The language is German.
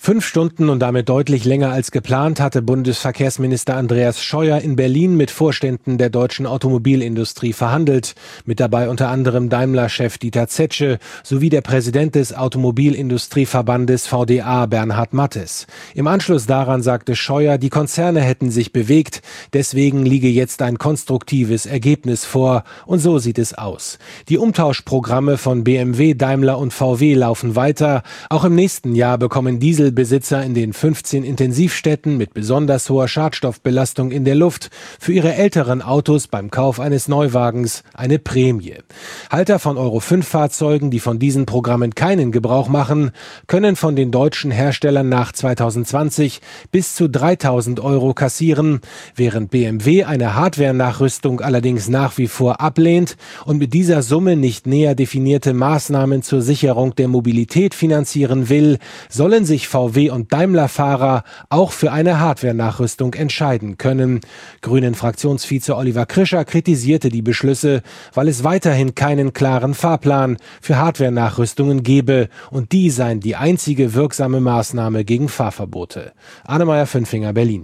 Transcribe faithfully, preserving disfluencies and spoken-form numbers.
Fünf Stunden und damit deutlich länger als geplant hatte Bundesverkehrsminister Andreas Scheuer in Berlin mit Vorständen der deutschen Automobilindustrie verhandelt. Mit dabei unter anderem Daimler-Chef Dieter Zetsche sowie der Präsident des Automobilindustrieverbandes V D A Bernhard Mattes. Im Anschluss daran sagte Scheuer, die Konzerne hätten sich bewegt, deswegen liege jetzt ein konstruktives Ergebnis vor. Und so sieht es aus. Die Umtauschprogramme von B M W, Daimler und V W laufen weiter. Auch im nächsten Jahr bekommen Diesel Besitzer in den fünfzehn Intensivstädten mit besonders hoher Schadstoffbelastung in der Luft für ihre älteren Autos beim Kauf eines Neuwagens eine Prämie. Halter von Euro fünf Fahrzeugen, die von diesen Programmen keinen Gebrauch machen, können von den deutschen Herstellern nach zweitausendzwanzig bis zu dreitausend Euro kassieren, während B M W eine Hardware-Nachrüstung allerdings nach wie vor ablehnt und mit dieser Summe nicht näher definierte Maßnahmen zur Sicherung der Mobilität finanzieren will, sollen sich V W und Daimler-Fahrer auch für eine Hardware-Nachrüstung entscheiden können. Grünen-Fraktionsvize Oliver Krischer kritisierte die Beschlüsse, weil es weiterhin keinen klaren Fahrplan für Hardware-Nachrüstungen gebe und die seien die einzige wirksame Maßnahme gegen Fahrverbote. Anne Meyer-Fünfinger, Berlin.